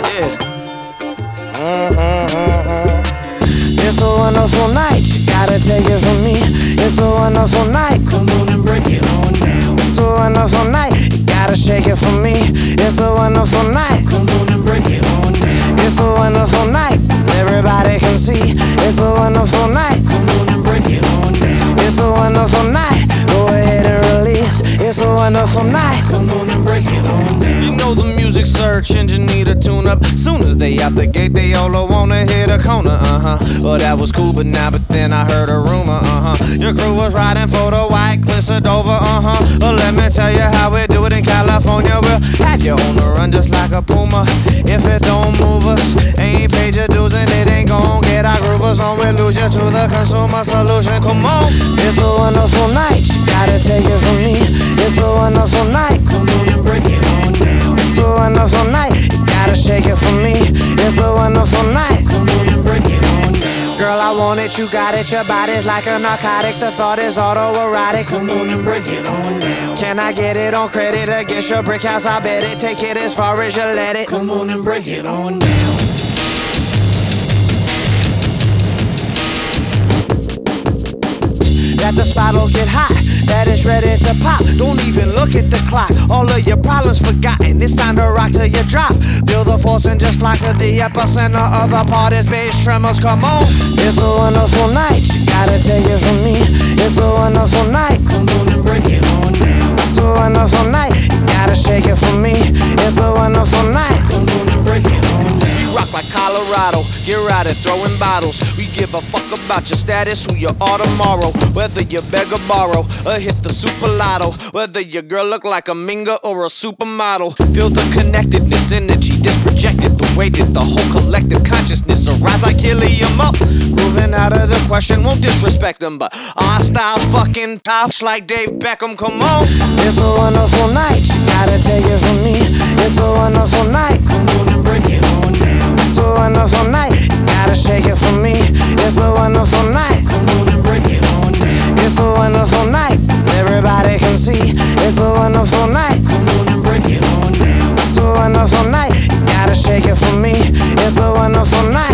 It's a wonderful night, you gotta take it from me. It's a wonderful night, Come on and break it on down. it's a wonderful night, you gotta shake it from me. It's a wonderful night, Come on and break it on down. it's a wonderful night, everybody can see. It's a wonderful night, Come on and break it on down. it's a wonderful night, go ahead and release. It's a wonderful night. Come on and break it on down. You know the music search engine need a tune up. Soon as they out the gate, they all wanna hit a corner, Well, that was cool, but then I heard a rumor, Your crew was riding for the white cliffs of Dover, Well, let me tell you how we do it in California. We'll have you on the run just like a puma. If it don't move us, ain't paid your dues and it ain't gon' get our groovers on. We'll lose you to the consumer solution. Come on. It's a wonderful night, you gotta take it from me. It's a wonderful night, Come on and break it on down. it's a wonderful night, you gotta shake it from me. It's a wonderful night. Come on and break it on down. Girl, I want it, you got it, your body's like a narcotic. The thought is autoerotic. Come on and break it on down. Can I get it on credit against your brick house? I bet it. Take it as far as you let it. Come on and break it on down. That the spot'll get hot, that it's ready to pop. Don't even look at the clock, all of your problems forgotten. It's time to rock till you drop. Feel the force and just fly to the epicenter of the party's bass tremors. Come on. It's a wonderful night, you gotta take it from me. It's a wonderful night, Come on and break it on down. it's a wonderful night, you gotta shake it from me. It's a wonderful night. Come on and break it on down. We rock like Colorado, get right at throwing bottles. We give a fuck about your status, who you are tomorrow. Whether you beg or borrow, or hit the super lotto. Whether your girl look like a minga or a supermodel. Feel the connectedness, energy that's projected. The way that the whole collective consciousness arise like helium up. Grooving out of the question, won't disrespect them, but our style's fucking tough like Dave Beckham. Come on. It's a wonderful night, you gotta take it from me. It's a wonderful night, Come on and break it on down. it's a wonderful night, you gotta shake it from me. It's a wonderful night, Come on and break it on down. it's a wonderful night, everybody can see. It's a wonderful night, Come on and break it on down. it's a wonderful night, you gotta shake it from me. It's a wonderful night.